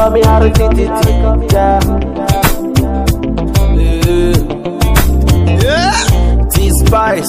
call me R-T-T-T, yeah. T-Spice,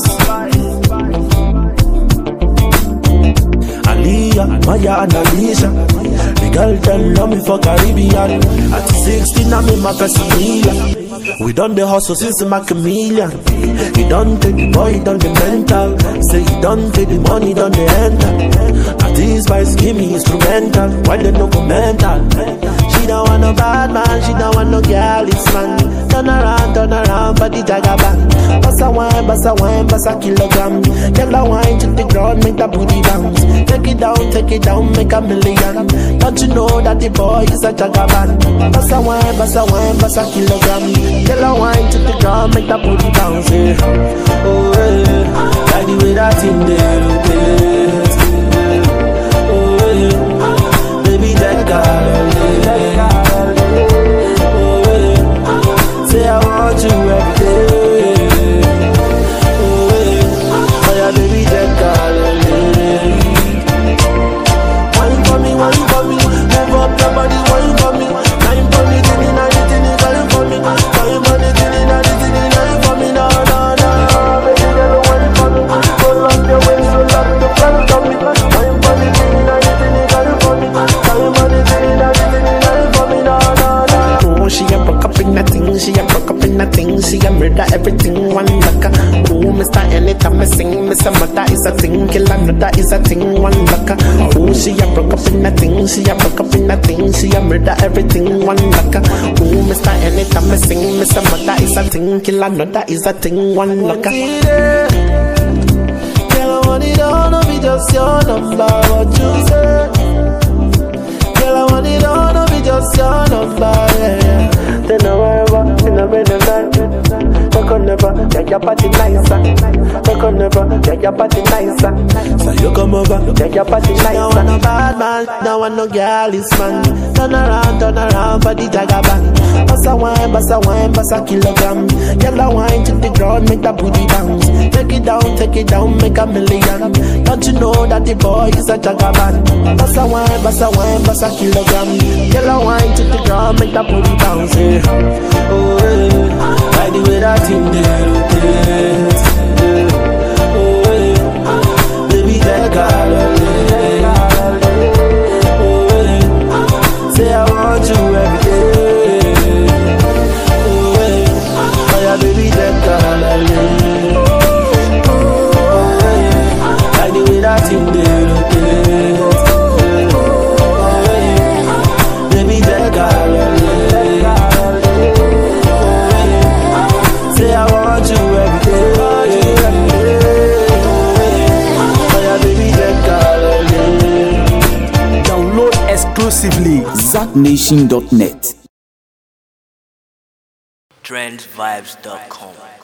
Aliyah, Maya and Alicia. The girl them love me for Caribbean. At 16 I'm in my Casimila. We done the hustle since my chameleon. He done take the boy, he done the mental. Say he done take the money, done the enter. Now these boys give me instrumental. Why they no go mental? She don't want no bad man, she don't want no girl, it's man. Turn around, body jagaban. Bust a wine, bust a kilogram. Girl a wine to the ground, make the booty bounce. Take it down, make a million. Don't you know that the boy is a jagaban? Bust a wine, bust a kilogram. Girl a wine to the ground, make the booty bounce. Yeah. Oh yeah, like the way that thing they rotate. Oh yeah, baby that girl. Say I want you every day. Oh yeah, baby, that girl. Wine for me, move up your body, wine for me. Wine for me, tinny, wine for me. Wine for me, tinny, wine for me. No, baby, girl, wine for me. Pull up your waist, roll up the front of me. Wine for me, tinny, wine for me. Wine for me, tinny, wine for me. No. Oh, she a broke up in that thing, she a broke up in that thing, she a murder everything, one laka. Oh, Mr. Anytime I sing, Mr. Mother is a thing, kill another is a thing, one laka. Oh, she a broke up in that thing, she a broke up in that thing, she a murder everything, one laka. Oh, Mr. Anytime I sing, Mr. Mother is a thing, kill another is a thing, one laka. Girl, I want it all, no be just your number, what you say. Girl, I want it all, no be just your number, yeah. Then I worry in a minute night. I could never get your body nicer. I could never get your body nicer. So you come over, get your body nicer. Don't want no bad man, don't want no girl, it's man. Turn around, body jagaban. Bust a wine, bust a kilogram. Girl a wine to the ground, make the booty bounce. Take it down, make a million. Don't you know that the boy is a jagaban? Bust a wine, bust a kilogram. Girl a wine to the ground, make the booty bounce. Yeah. Oh yeah, like the way that thing they rotate. Yeah. Oh yeah, baby that girl. Oh yeah, say I want you every day. Oh yeah, baby that girl. Oh yeah, like the way that thing they rotate. Oh yeah, baby that girl. Say I want you every day. Oh yeah, baby, that girl. Download exclusively ZackNation.net. Trendsvibes.com